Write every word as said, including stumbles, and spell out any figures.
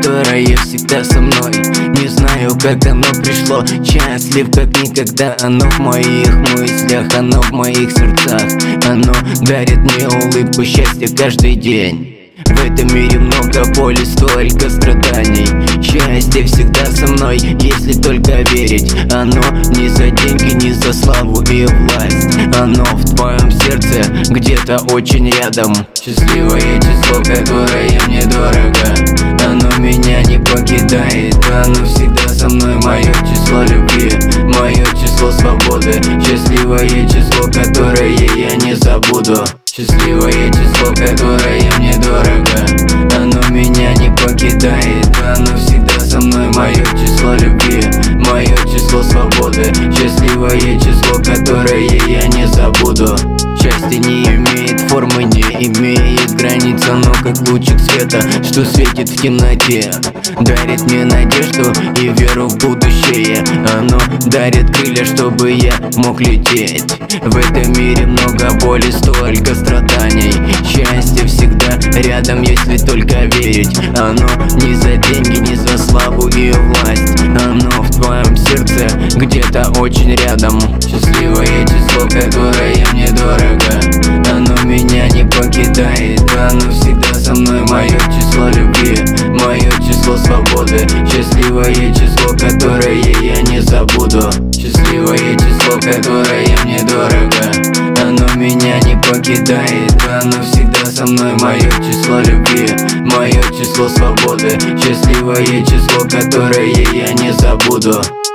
которое всегда со мной. Не знаю, как оно пришло, счастлив как никогда. Оно в моих мыслях, оно в моих сердцах. Оно дарит мне улыбку, счастья каждый день. В этом мире много боли, столько страданий. Счастье всегда со мной, если только верить. Оно не за деньги, не за славу и власть. Оно в твоем сердце, где-то очень рядом. Счастливое число, которое мне дорого. Оно меня не покидает, оно всегда со мной. Мое число любви, мое число свободы. Счастливое число, которое я не забуду. Счастливое число, которое мне дорого. Оно меня не покидает, оно всегда со мной. Мое число любви, мое число свободы. Счастливое число, которое я не забуду. Счастье не имеет формы, не имеет границ. Оно как лучик света, что светит в темноте. Дарит мне надежду и веру в будущее. Оно дарит крылья, чтобы я мог лететь. В этом мире много боли, столько страданий. Счастье всегда рядом, если только верить. Оно не за деньги, не за славу и власть. Оно в твоем сердце, где-то очень рядом. Счастливое число, которое мне дорого. Оно меня не покидает, оно всегда со мной. Мое число любви, мое число свободы. Счастливое число, которое я не забуду. Счастливое число, которое мне дорого. Оно меня не покидает, оно всегда со мной. Мое число любви, мое число свободы. Счастливое число, которое я не забуду.